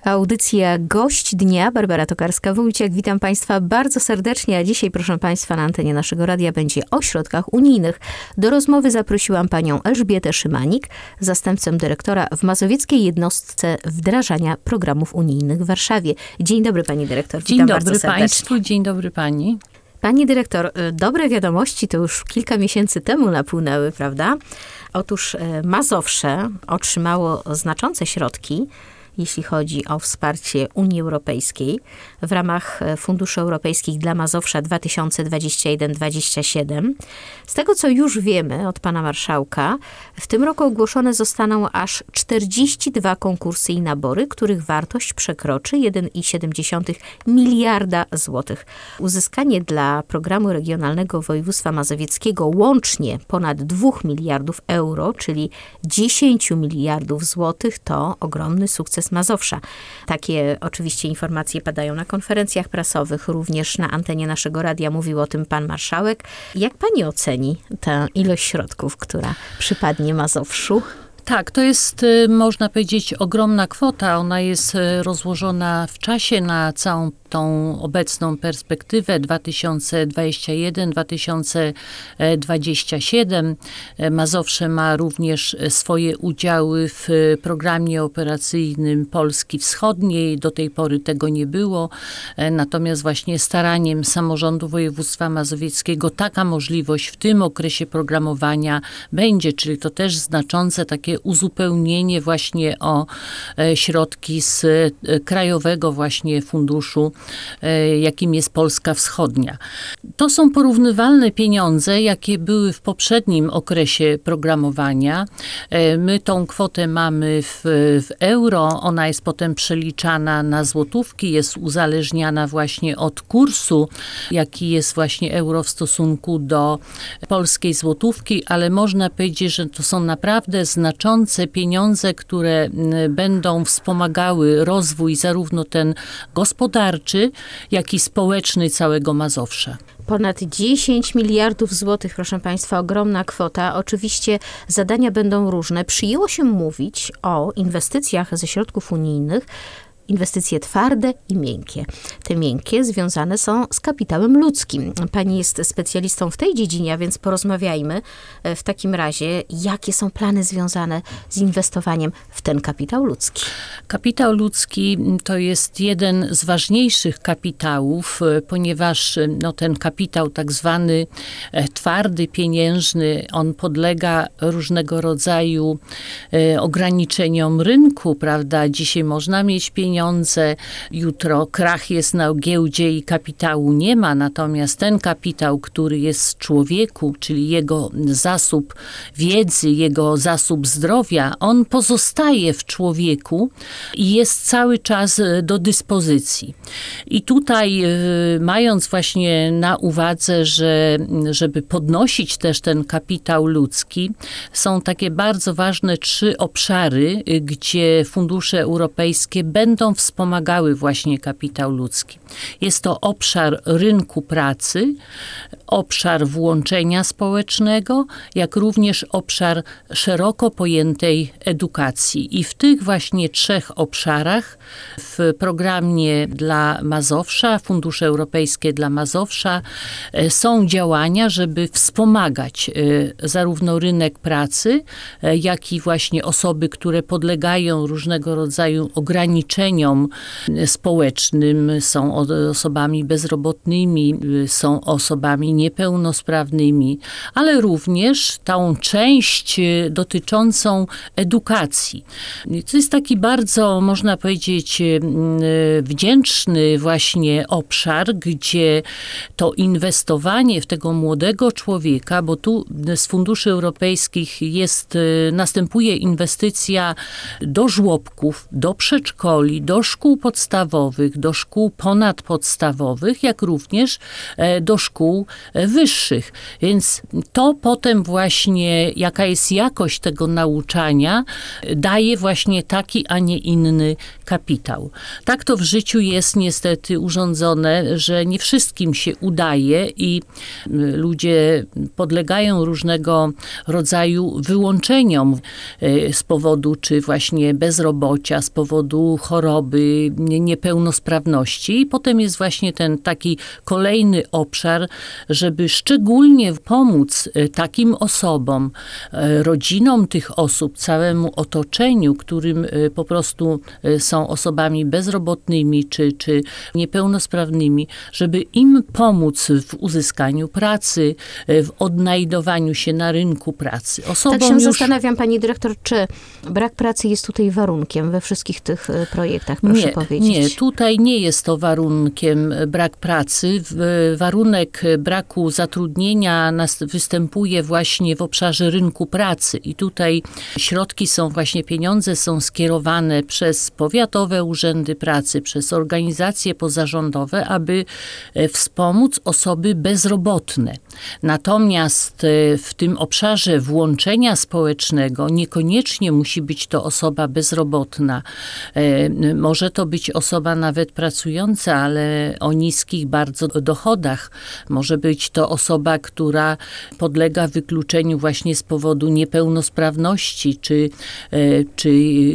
Audycja Gość Dnia. Barbara Tokarska-Wójciak. Witam Państwa bardzo serdecznie, a dzisiaj, proszę Państwa, na antenie naszego radia będzie o środkach unijnych. Do rozmowy zaprosiłam panią Elżbietę Szymanik, zastępcę dyrektora w Mazowieckiej Jednostce Wdrażania Programów Unijnych w Warszawie. Dzień dobry, pani dyrektor. Dzień dobry państwu, dzień dobry pani. Pani dyrektor, dobre wiadomości to już kilka miesięcy temu napłynęły, prawda? Otóż Mazowsze otrzymało znaczące środki, jeśli chodzi o wsparcie Unii Europejskiej w ramach Funduszy Europejskich dla Mazowsza 2021-2027. Z tego, co już wiemy od pana marszałka, w tym roku ogłoszone zostaną aż 42 konkursy i nabory, których wartość przekroczy 1,7 miliarda złotych. Uzyskanie dla Programu Regionalnego Województwa Mazowieckiego łącznie ponad 2 miliardów euro, czyli 10 miliardów złotych, to ogromny sukces Mazowsza. Takie oczywiście informacje padają na konferencjach prasowych, również na antenie naszego radia mówił o tym pan marszałek. Jak pani oceni tę ilość środków, która przypadnie Mazowszu? Tak, to jest, można powiedzieć, ogromna kwota. Ona jest rozłożona w czasie na całą tą obecną perspektywę 2021-2027. Mazowsze ma również swoje udziały w programie operacyjnym Polski Wschodniej. Do tej pory tego nie było. Natomiast właśnie staraniem samorządu województwa mazowieckiego taka możliwość w tym okresie programowania będzie, czyli to też znaczące takie uzupełnienie właśnie o środki z krajowego właśnie funduszu, jakim jest Polska Wschodnia. To są porównywalne pieniądze, jakie były w poprzednim okresie programowania. My tą kwotę mamy w euro, ona jest potem przeliczana na złotówki, jest uzależniana właśnie od kursu, jaki jest właśnie euro w stosunku do polskiej złotówki, ale można powiedzieć, że to są naprawdę znaczące pieniądze, które będą wspomagały rozwój zarówno ten gospodarczy, jak i społeczny całego Mazowsza. Ponad 10 miliardów złotych, proszę Państwa, ogromna kwota. Oczywiście zadania będą różne. Przyjęło się mówić o inwestycjach ze środków unijnych, inwestycje twarde i miękkie. Te miękkie związane są z kapitałem ludzkim. Pani jest specjalistą w tej dziedzinie, a więc porozmawiajmy w takim razie, jakie są plany związane z inwestowaniem w ten kapitał ludzki. Kapitał ludzki to jest jeden z ważniejszych kapitałów, ponieważ ten kapitał tak zwany twardy, pieniężny, on podlega różnego rodzaju ograniczeniom rynku, prawda? Dzisiaj można mieć pieniądze, jutro krach jest na giełdzie i kapitału nie ma, natomiast ten kapitał, który jest w człowieku, czyli jego zasób wiedzy, jego zasób zdrowia, on pozostaje w człowieku i jest cały czas do dyspozycji. I tutaj mając właśnie na uwadze, że żeby podnosić też ten kapitał ludzki, są takie bardzo ważne 3 obszary, gdzie fundusze europejskie będą wspomagały właśnie kapitał ludzki. Jest to obszar rynku pracy, obszar włączenia społecznego, jak również obszar szeroko pojętej edukacji. I w tych właśnie 3 obszarach w programie dla Mazowsza, fundusze europejskie dla Mazowsza są działania, żeby wspomagać zarówno rynek pracy, jak i właśnie osoby, które podlegają różnego rodzaju ograniczeniom społecznym, są osobami bezrobotnymi, są osobami niepełnosprawnymi, ale również tą część dotyczącą edukacji. To jest taki bardzo, można powiedzieć, wdzięczny właśnie obszar, gdzie to inwestowanie w tego młodego człowieka, bo tu z funduszy europejskich następuje inwestycja do żłobków, do przedszkoli, do szkół podstawowych, do szkół ponadpodstawowych, jak również do szkół wyższych. Więc to potem właśnie, jaka jest jakość tego nauczania, daje właśnie taki, a nie inny kapitał. Tak to w życiu jest niestety urządzone, że nie wszystkim się udaje i ludzie podlegają różnego rodzaju wyłączeniom z powodu czy właśnie bezrobocia, z powodu choroby, osoby niepełnosprawności. I potem jest właśnie ten taki kolejny obszar, żeby szczególnie pomóc takim osobom, rodzinom tych osób, całemu otoczeniu, którym po prostu są osobami bezrobotnymi czy niepełnosprawnymi, żeby im pomóc w uzyskaniu pracy, w odnajdowaniu się na rynku pracy. Tak się zastanawiam, pani dyrektor, czy brak pracy jest tutaj warunkiem we wszystkich tych projektach, proszę powiedzieć? Nie, tutaj nie jest to warunkiem brak pracy. Warunek braku zatrudnienia występuje właśnie w obszarze rynku pracy i tutaj środki są właśnie, pieniądze są skierowane przez powiatowe urzędy pracy, przez organizacje pozarządowe, aby wspomóc osoby bezrobotne. Natomiast w tym obszarze włączenia społecznego niekoniecznie musi być to osoba bezrobotna. Może to być osoba nawet pracująca, ale o niskich bardzo dochodach. Może być to osoba, która podlega wykluczeniu właśnie z powodu niepełnosprawności, czy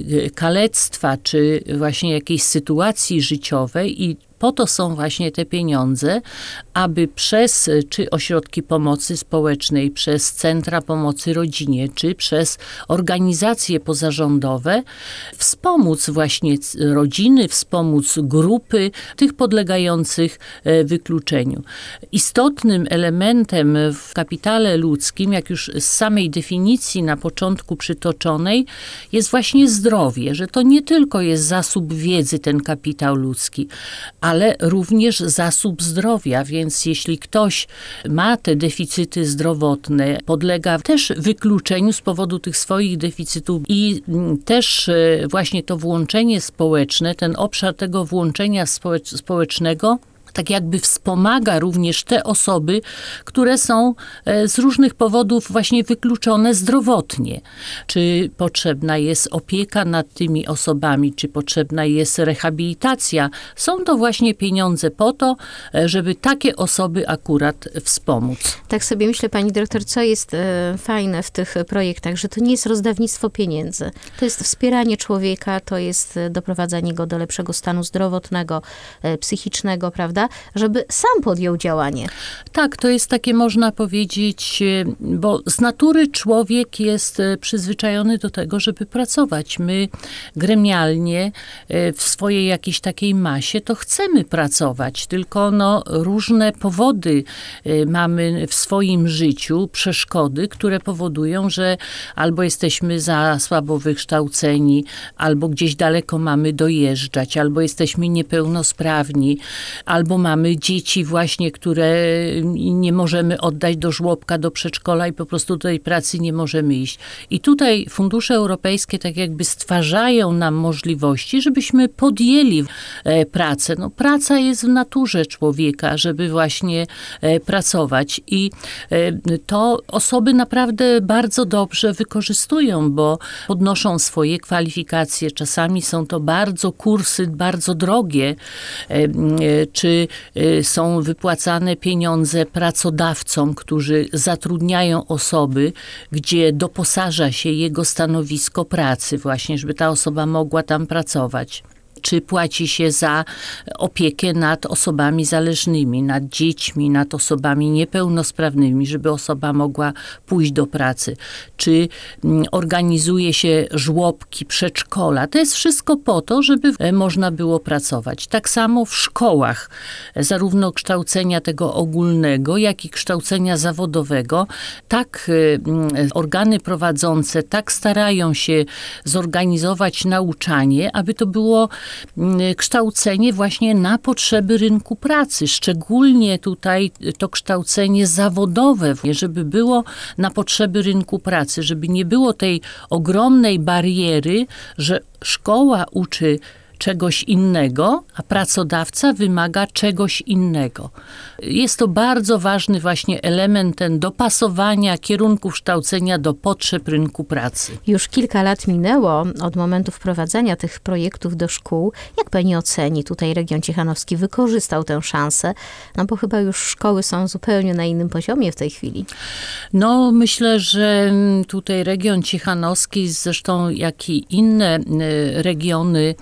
kalectwa, czy właśnie jakiejś sytuacji życiowej i po to są właśnie te pieniądze, aby przez czy ośrodki pomocy społecznej, przez centra pomocy rodzinie, czy przez organizacje pozarządowe wspomóc właśnie rodziny, wspomóc grupy tych podlegających wykluczeniu. Istotnym elementem w kapitale ludzkim, jak już z samej definicji na początku przytoczonej, jest właśnie zdrowie, że to nie tylko jest zasób wiedzy, ten kapitał ludzki, ale również zasób zdrowia, więc jeśli ktoś ma te deficyty zdrowotne, podlega też wykluczeniu z powodu tych swoich deficytów i też właśnie to włączenie społeczne, ten obszar tego włączenia społecznego tak jakby wspomaga również te osoby, które są z różnych powodów właśnie wykluczone zdrowotnie. Czy potrzebna jest opieka nad tymi osobami, czy potrzebna jest rehabilitacja. Są to właśnie pieniądze po to, żeby takie osoby akurat wspomóc. Tak sobie myślę, pani dyrektor, co jest fajne w tych projektach, że to nie jest rozdawnictwo pieniędzy. To jest wspieranie człowieka, to jest doprowadzanie go do lepszego stanu zdrowotnego, psychicznego, prawda? Żeby sam podjął działanie. Tak, to jest takie, można powiedzieć, bo z natury człowiek jest przyzwyczajony do tego, żeby pracować. My gremialnie w swojej jakiejś takiej masie to chcemy pracować, tylko różne powody mamy w swoim życiu, przeszkody, które powodują, że albo jesteśmy za słabo wykształceni, albo gdzieś daleko mamy dojeżdżać, albo jesteśmy niepełnosprawni, albo mamy dzieci właśnie, które nie możemy oddać do żłobka, do przedszkola i po prostu do tej pracy nie możemy iść. I tutaj fundusze europejskie tak jakby stwarzają nam możliwości, żebyśmy podjęli pracę. Praca jest w naturze człowieka, żeby właśnie pracować i to osoby naprawdę bardzo dobrze wykorzystują, bo podnoszą swoje kwalifikacje. Czasami są to kursy bardzo drogie, czy są wypłacane pieniądze pracodawcom, którzy zatrudniają osoby, gdzie doposaża się jego stanowisko pracy właśnie, żeby ta osoba mogła tam pracować. Czy płaci się za opiekę nad osobami zależnymi, nad dziećmi, nad osobami niepełnosprawnymi, żeby osoba mogła pójść do pracy. Czy organizuje się żłobki, przedszkola. To jest wszystko po to, żeby można było pracować. Tak samo w szkołach, zarówno kształcenia tego ogólnego, jak i kształcenia zawodowego. Tak organy prowadzące tak starają się zorganizować nauczanie, aby to było kształcenie właśnie na potrzeby rynku pracy. Szczególnie tutaj to kształcenie zawodowe, żeby było na potrzeby rynku pracy, żeby nie było tej ogromnej bariery, że szkoła uczy czegoś innego, a pracodawca wymaga czegoś innego. Jest to bardzo ważny właśnie element ten dopasowania kierunków kształcenia do potrzeb rynku pracy. Już kilka lat minęło od momentu wprowadzenia tych projektów do szkół. Jak pani oceni, tutaj region ciechanowski wykorzystał tę szansę? Bo chyba już szkoły są zupełnie na innym poziomie w tej chwili. Myślę, że tutaj region ciechanowski, zresztą jak i inne regiony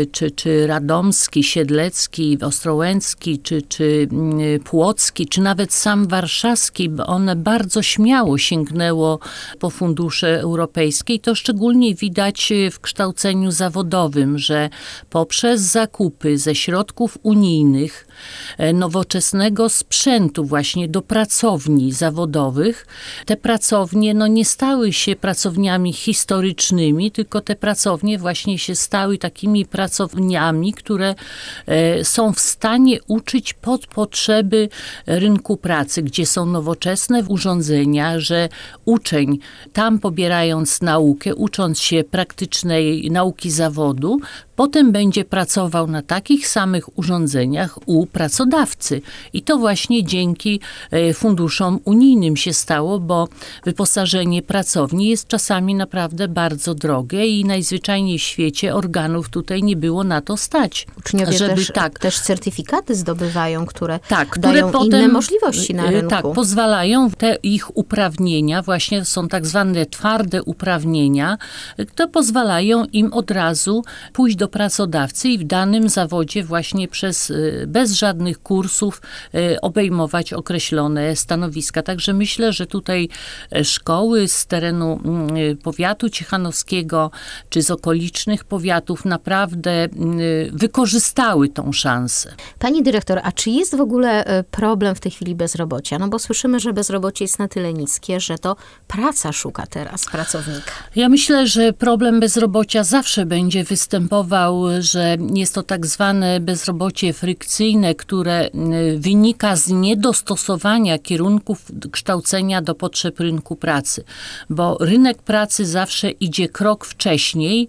czy radomski, siedlecki, ostrołęcki, czy płocki, czy nawet sam warszawski, one bardzo śmiało sięgnęło po fundusze europejskie i to szczególnie widać w kształceniu zawodowym, że poprzez zakupy ze środków unijnych nowoczesnego sprzętu właśnie do pracowni zawodowych, te pracownie nie stały się pracowniami historycznymi, tylko te pracownie właśnie się stały takimi pracowniami, które są w stanie uczyć pod potrzeby rynku pracy, gdzie są nowoczesne urządzenia, że uczeń tam pobierając naukę, ucząc się praktycznej nauki zawodu, potem będzie pracował na takich samych urządzeniach u pracodawcy. I to właśnie dzięki funduszom unijnym się stało, bo wyposażenie pracowni jest czasami naprawdę bardzo drogie i najzwyczajniej w świecie organów tutaj nie było na to stać. Uczniowie też certyfikaty zdobywają, które które dają potem, inne możliwości na rynku. Tak, pozwalają, te ich uprawnienia, właśnie są tak zwane twarde uprawnienia, które pozwalają im od razu pójść do pracodawcy i w danym zawodzie właśnie bez żadnych kursów obejmować określone stanowiska. Także myślę, że tutaj szkoły z terenu powiatu ciechanowskiego czy z okolicznych powiatów naprawdę wykorzystały tą szansę. Pani dyrektor, a czy jest w ogóle problem w tej chwili bezrobocia? No bo słyszymy, że bezrobocie jest na tyle niskie, że to praca szuka teraz pracownika. Ja myślę, że problem bezrobocia zawsze będzie występował, że jest to tak zwane bezrobocie frykcyjne, które wynika z niedostosowania kierunków kształcenia do potrzeb rynku pracy, bo rynek pracy zawsze idzie krok wcześniej,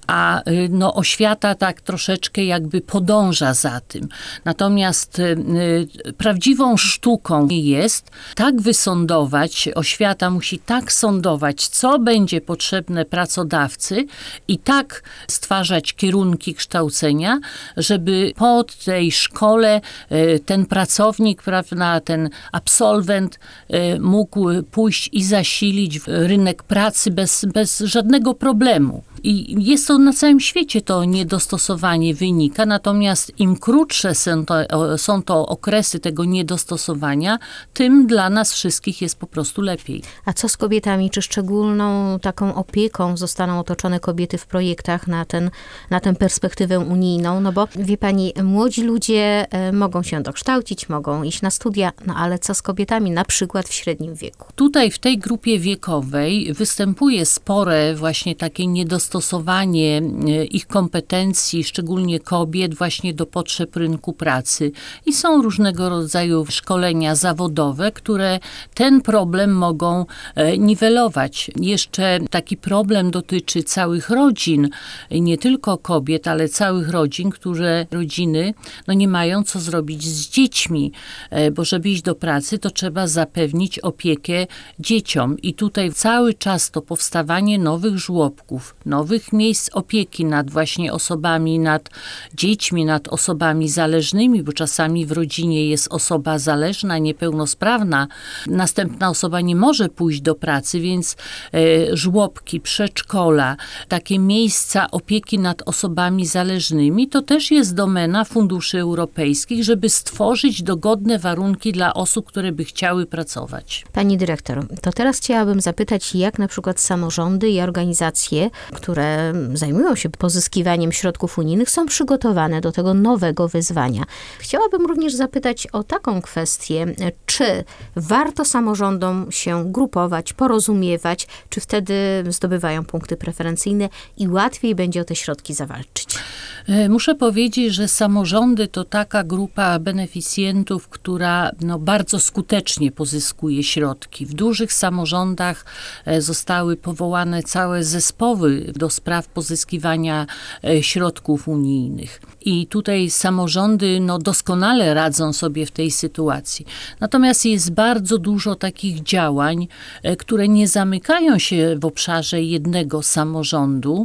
a oświata tak troszeczkę jakby podąża za tym. Natomiast prawdziwą sztuką jest tak wysądować, oświata musi tak sądować, co będzie potrzebne pracodawcy i tak stwarzać kierunki kształcenia, żeby po tej szkole ten pracownik, prawda, ten absolwent mógł pójść i zasilić rynek pracy bez żadnego problemu. I jest to na całym świecie to niedostosowanie wynika, natomiast im krótsze są to okresy tego niedostosowania, tym dla nas wszystkich jest po prostu lepiej. A co z kobietami? Czy szczególną taką opieką zostaną otoczone kobiety w projektach na tę perspektywę unijną? No bo wie pani, młodzi ludzie mogą się dokształcić, mogą iść na studia, ale co z kobietami, na przykład w średnim wieku? Tutaj w tej grupie wiekowej występuje spore właśnie takie niedostosowanie ich kompetencji, szczególnie kobiet, właśnie do potrzeb rynku pracy. I są różnego rodzaju szkolenia zawodowe, które ten problem mogą niwelować. Jeszcze taki problem dotyczy całych rodzin, nie tylko kobiet, ale całych rodzin, które rodziny nie mają co zrobić z dziećmi, bo żeby iść do pracy, to trzeba zapewnić opiekę dzieciom. I tutaj cały czas to powstawanie nowych żłobków, nowych miejsc opieki nad właśnie osobami, nad dziećmi, nad osobami zależnymi, bo czasami w rodzinie jest osoba zależna, niepełnosprawna. Następna osoba nie może pójść do pracy, więc żłobki, przedszkola, takie miejsca opieki nad osobami zależnymi, to też jest domena funduszy europejskich, żeby stworzyć dogodne warunki dla osób, które by chciały pracować. Pani dyrektor, to teraz chciałabym zapytać, jak na przykład samorządy i organizacje, które zajmują się pozyskiwaniem środków unijnych, są przygotowane do tego nowego wyzwania. Chciałabym również zapytać o taką kwestię, czy warto samorządom się grupować, porozumiewać, czy wtedy zdobywają punkty preferencyjne i łatwiej będzie o te środki zawalczyć? Muszę powiedzieć, że samorządy to taka grupa beneficjentów, która bardzo skutecznie pozyskuje środki. W dużych samorządach zostały powołane całe zespoły do spraw pozyskiwania środków unijnych. I tutaj samorządy doskonale radzą sobie w tej sytuacji. Natomiast jest bardzo dużo takich działań, które nie zamykają się w obszarze jednego samorządu.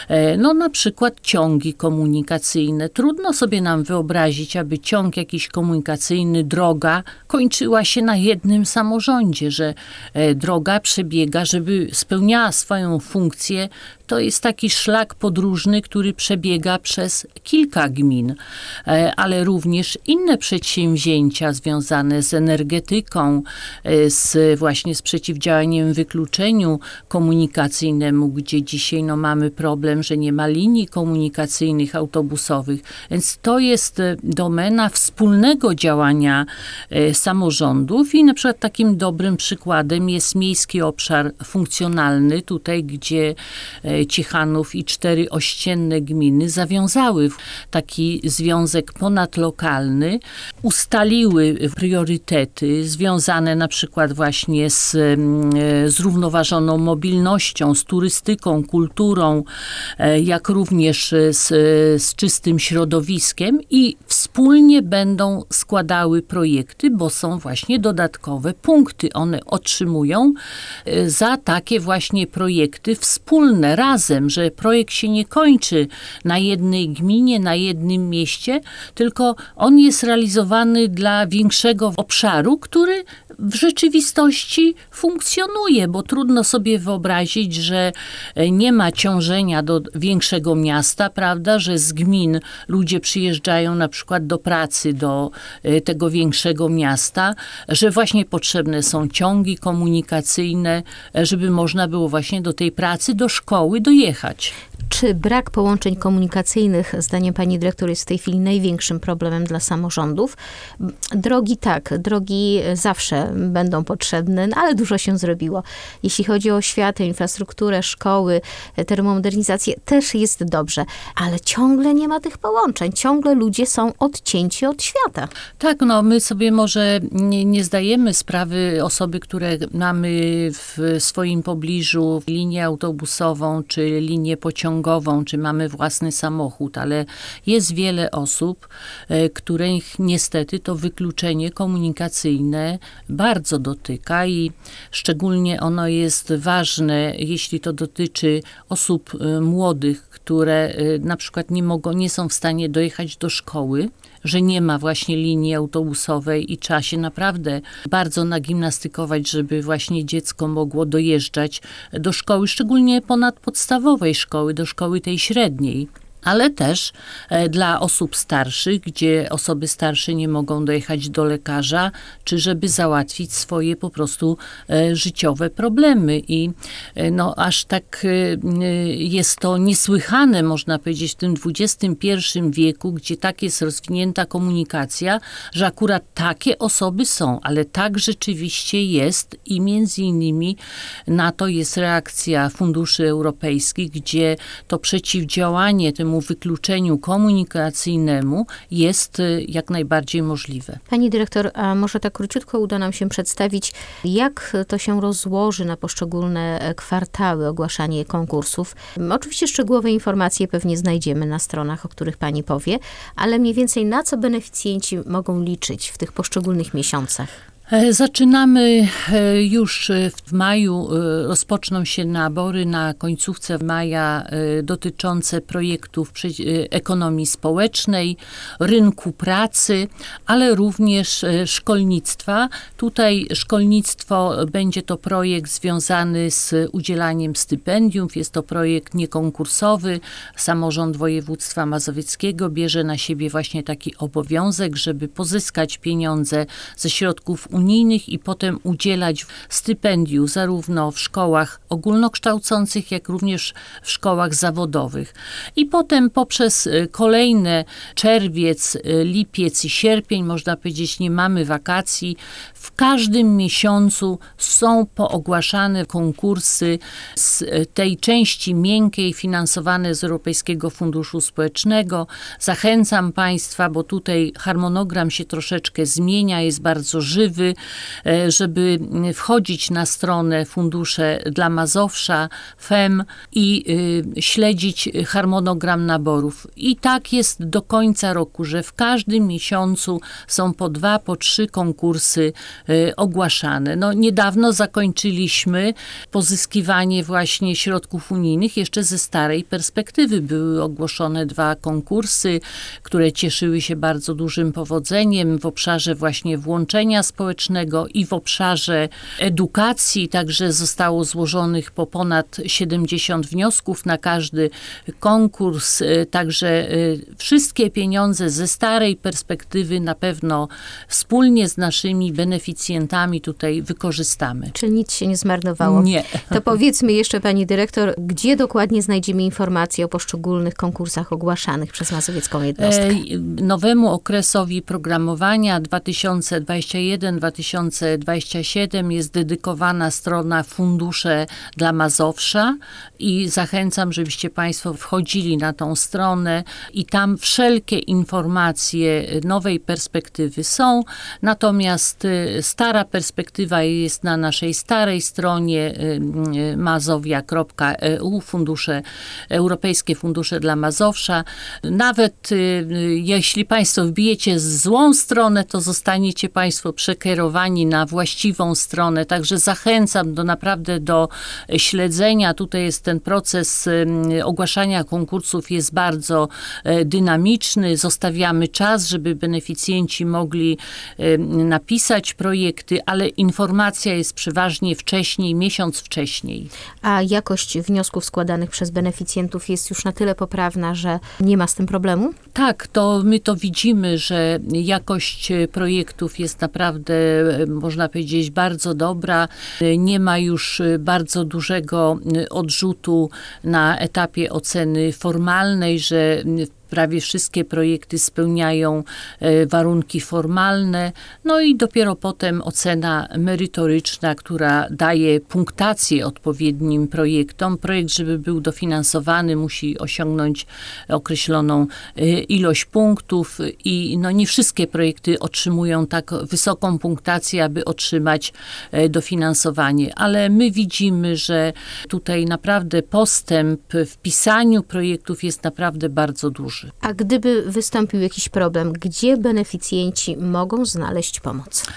Na przykład ciągi komunikacyjne. Trudno sobie nam wyobrazić, aby ciąg jakiś komunikacyjny, droga kończyła się na jednym samorządzie, że droga przebiega, żeby spełniała swoją funkcję. To jest taki szlak szlak podróżny, który przebiega przez kilka gmin, ale również inne przedsięwzięcia związane z energetyką, właśnie z przeciwdziałaniem wykluczeniu komunikacyjnemu, gdzie dzisiaj mamy problem, że nie ma linii komunikacyjnych autobusowych. Więc to jest domena wspólnego działania samorządów i na przykład takim dobrym przykładem jest miejski obszar funkcjonalny, tutaj gdzie Ciechanów i 4 ościenne gminy zawiązały taki związek ponadlokalny, ustaliły priorytety związane na przykład właśnie z zrównoważoną mobilnością, z turystyką, kulturą, jak również z czystym środowiskiem i wspólnie będą składały projekty, bo są właśnie dodatkowe punkty. One otrzymują za takie właśnie projekty wspólne, razem, że projekt się nie kończy na jednej gminie, na jednym mieście, tylko on jest realizowany dla większego obszaru, który w rzeczywistości funkcjonuje, bo trudno sobie wyobrazić, że nie ma ciążenia do większego miasta, prawda, że z gmin ludzie przyjeżdżają na przykład do pracy do tego większego miasta, że właśnie potrzebne są ciągi komunikacyjne, żeby można było właśnie do tej pracy, do szkoły dojechać. Czy brak połączeń komunikacyjnych, zdaniem pani dyrektor, jest w tej chwili największym problemem dla samorządów? Drogi tak, drogi zawsze będą potrzebne, ale dużo się zrobiło. Jeśli chodzi o oświatę, infrastrukturę, szkoły, termomodernizację, też jest dobrze, ale ciągle nie ma tych połączeń. Ciągle ludzie są odcięci od świata. Tak, my sobie może nie zdajemy sprawy, osoby, które mamy w swoim pobliżu linię autobusową, czy linię pociągową, czy mamy własny samochód, ale jest wiele osób, których niestety to wykluczenie komunikacyjne bardzo dotyka i szczególnie ono jest ważne, jeśli to dotyczy osób młodych, które na przykład nie są w stanie dojechać do szkoły, że nie ma właśnie linii autobusowej i trzeba się naprawdę bardzo nagimnastykować, żeby właśnie dziecko mogło dojeżdżać do szkoły, szczególnie ponadpodstawowej szkoły, do szkoły tej średniej. Ale też dla osób starszych, gdzie osoby starsze nie mogą dojechać do lekarza, czy żeby załatwić swoje po prostu życiowe problemy. I aż tak jest to niesłychane, można powiedzieć, w tym XXI wieku, gdzie tak jest rozwinięta komunikacja, że akurat takie osoby są, ale tak rzeczywiście jest i między innymi na to jest reakcja funduszy europejskich, gdzie to przeciwdziałanie temu wykluczeniu komunikacyjnemu jest jak najbardziej możliwe. Pani dyrektor, a może tak króciutko uda nam się przedstawić, jak to się rozłoży na poszczególne kwartały ogłaszanie konkursów. Oczywiście szczegółowe informacje pewnie znajdziemy na stronach, o których pani powie, ale mniej więcej na co beneficjenci mogą liczyć w tych poszczególnych miesiącach? Zaczynamy już w maju, rozpoczną się nabory na końcówce maja dotyczące projektów ekonomii społecznej, rynku pracy, ale również szkolnictwa. Tutaj szkolnictwo będzie to projekt związany z udzielaniem stypendiów. Jest to projekt niekonkursowy. Samorząd województwa mazowieckiego bierze na siebie właśnie taki obowiązek, żeby pozyskać pieniądze ze środków unijnych i potem udzielać stypendium zarówno w szkołach ogólnokształcących, jak również w szkołach zawodowych. I potem poprzez kolejne czerwiec, lipiec i sierpień, można powiedzieć, nie mamy wakacji. W każdym miesiącu są poogłaszane konkursy z tej części miękkiej finansowane z Europejskiego Funduszu Społecznego. Zachęcam Państwa, bo tutaj harmonogram się troszeczkę zmienia, jest bardzo żywy, żeby wchodzić na stronę Fundusze dla Mazowsza, FEM i śledzić harmonogram naborów. I tak jest do końca roku, że w każdym miesiącu są po 2, po 3 konkursy ogłaszane. Niedawno zakończyliśmy pozyskiwanie właśnie środków unijnych. Jeszcze ze starej perspektywy były ogłoszone 2 konkursy, które cieszyły się bardzo dużym powodzeniem w obszarze właśnie włączenia społecznego, społecznego i w obszarze edukacji. Także zostało złożonych po ponad 70 wniosków na każdy konkurs. Także wszystkie pieniądze ze starej perspektywy na pewno wspólnie z naszymi beneficjentami tutaj wykorzystamy. Czyli nic się nie zmarnowało. Nie. To powiedzmy jeszcze, pani dyrektor, gdzie dokładnie znajdziemy informacje o poszczególnych konkursach ogłaszanych przez Mazowiecką Jednostkę? Nowemu okresowi programowania 2021-2027 jest dedykowana strona Fundusze dla Mazowsza i zachęcam, żebyście państwo wchodzili na tą stronę i tam wszelkie informacje nowej perspektywy są. Natomiast stara perspektywa jest na naszej starej stronie mazowia.eu, Europejskie Fundusze dla Mazowsza. Nawet jeśli państwo wbijecie złą stronę, to zostaniecie państwo przekierowani na właściwą stronę. Także zachęcam naprawdę do śledzenia. Tutaj jest ten proces ogłaszania konkursów jest bardzo dynamiczny. Zostawiamy czas, żeby beneficjenci mogli napisać projekty, ale informacja jest przeważnie wcześniej, miesiąc wcześniej. A jakość wniosków składanych przez beneficjentów jest już na tyle poprawna, że nie ma z tym problemu? Tak, to my to widzimy, że jakość projektów jest naprawdę, można powiedzieć, bardzo dobra. Nie ma już bardzo dużego odrzutu na etapie oceny formalnej, że prawie wszystkie projekty spełniają warunki formalne. No i dopiero potem ocena merytoryczna, która daje punktację odpowiednim projektom. Projekt, żeby był dofinansowany, musi osiągnąć określoną ilość punktów i no nie wszystkie projekty otrzymują tak wysoką punktację, aby otrzymać dofinansowanie. Ale my widzimy, że tutaj naprawdę postęp w pisaniu projektów jest naprawdę bardzo duży. A gdyby wystąpił jakiś problem, gdzie beneficjenci mogą znaleźć pomoc?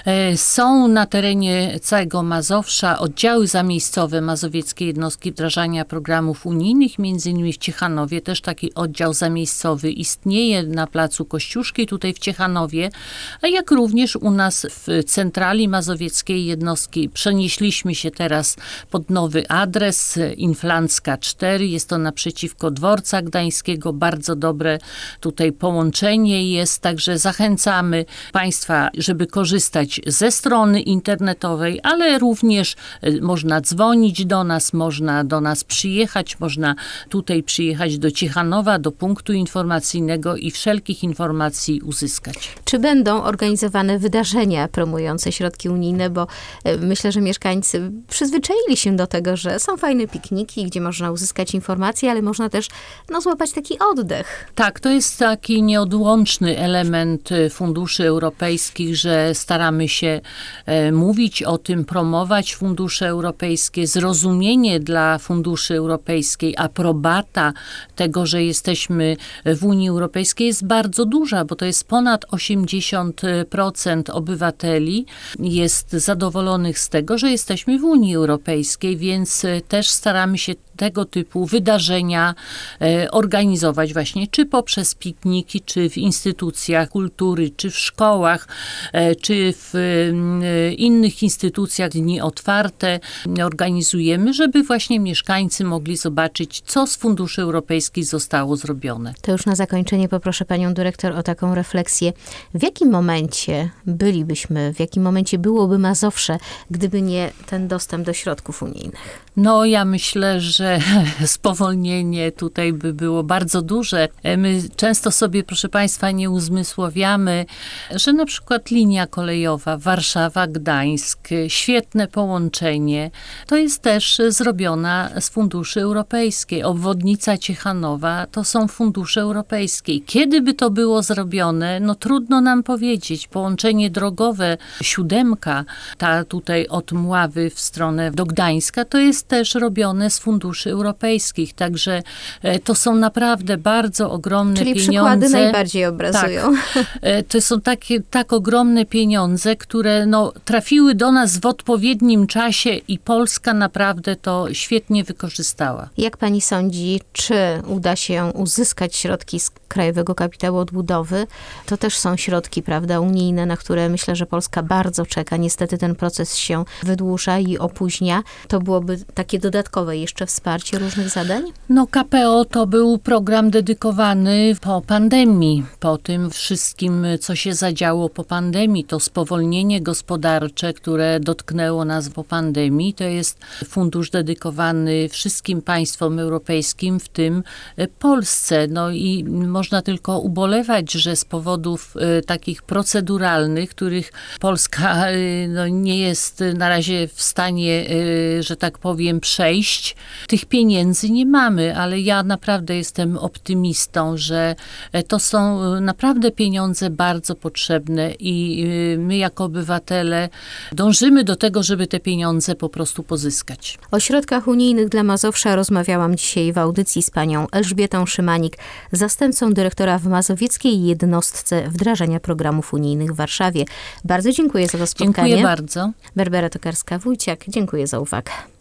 Są na terenie całego Mazowsza oddziały zamiejscowe Mazowieckiej Jednostki Wdrażania Programów Unijnych, między innymi w Ciechanowie. Też taki oddział zamiejscowy istnieje na placu Kościuszki tutaj w Ciechanowie, a jak również u nas w centrali Mazowieckiej Jednostki. Przenieśliśmy się teraz pod nowy adres, Inflancka 4. Jest to naprzeciwko Dworca Gdańskiego. Bardzo dobre tutaj połączenie jest, także zachęcamy państwa, żeby korzystać ze strony internetowej, ale również można dzwonić do nas, można do nas przyjechać, można tutaj przyjechać do Ciechanowa, do punktu informacyjnego i wszelkich informacji uzyskać. Czy będą organizowane wydarzenia promujące środki unijne, bo myślę, że mieszkańcy przyzwyczaili się do tego, że są fajne pikniki, gdzie można uzyskać informacje, ale można też złapać taki oddech. Tak, to jest taki nieodłączny element funduszy europejskich, że staramy się mówić o tym, promować fundusze europejskie, zrozumienie dla funduszy europejskiej, aprobata tego, że jesteśmy w Unii Europejskiej jest bardzo duża, bo to jest ponad 80% obywateli jest zadowolonych z tego, że jesteśmy w Unii Europejskiej, więc też staramy się tego typu wydarzenia organizować właśnie, czy poprzez pikniki, czy w instytucjach kultury, czy w szkołach, czy w innych instytucjach dni otwarte organizujemy, żeby właśnie mieszkańcy mogli zobaczyć, co z funduszy europejskich zostało zrobione. To już na zakończenie poproszę panią dyrektor o taką refleksję. W jakim momencie bylibyśmy, w jakim momencie byłoby Mazowsze, gdyby nie ten dostęp do środków unijnych? No ja myślę, że spowolnienie tutaj by było bardzo duże. My często sobie, proszę państwa, nie uzmysławiamy, że na przykład linia kolejowa Warszawa-Gdańsk, świetne połączenie, to jest też zrobiona z funduszy europejskich. Obwodnica Ciechanowa to są fundusze europejskie. Kiedy by to było zrobione? No trudno nam powiedzieć. Połączenie drogowe 7, ta tutaj od Mławy w stronę do Gdańska, to jest też robione z funduszy funduszy europejskich. Także to są naprawdę bardzo ogromne Czyli pieniądze. przykłady najbardziej obrazują. To są tak ogromne pieniądze, które trafiły do nas w odpowiednim czasie i Polska naprawdę to świetnie wykorzystała. Jak pani sądzi, czy uda się uzyskać środki z Krajowego Kapitału Odbudowy? To też są środki, prawda, unijne, na które myślę, że Polska bardzo czeka. Niestety ten proces się wydłuża i opóźnia. To byłoby takie dodatkowe jeszcze wsparcie różnych zadań? KPO to był program dedykowany po pandemii, po tym wszystkim, co się zadziało po pandemii. To spowolnienie gospodarcze, które dotknęło nas po pandemii, to jest fundusz dedykowany wszystkim państwom europejskim, w tym Polsce. I można tylko ubolewać, że z powodów takich proceduralnych, których Polska nie jest na razie w stanie, że tak powiem, przejść, tych pieniędzy nie mamy, ale ja naprawdę jestem optymistą, że to są naprawdę pieniądze bardzo potrzebne i my jako obywatele dążymy do tego, żeby te pieniądze po prostu pozyskać. O środkach unijnych dla Mazowsza rozmawiałam dzisiaj w audycji z panią Elżbietą Szymanik, zastępcą dyrektora w Mazowieckiej Jednostce Wdrażania Programów Unijnych w Warszawie. Bardzo dziękuję za to spotkanie. Dziękuję bardzo. Barbara Tokarska-Wójciak, dziękuję za uwagę.